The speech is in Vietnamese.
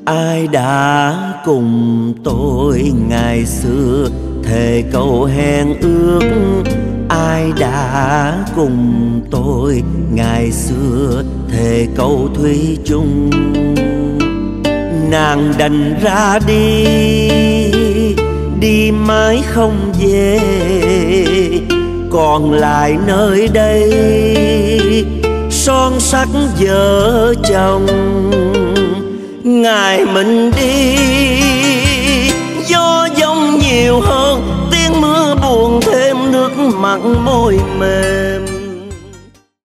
Ai đã cùng tôi ngày xưa thề câu hẹn ước, ai đã cùng tôi ngày xưa thề câu thủy chung. Nàng đành ra đi, đi mãi không về, còn lại nơi đây son sắc vợ chồng. Ngày mình đi gió giông nhiều hơn, tiếng mưa buồn thêm nước mặn môi mềm.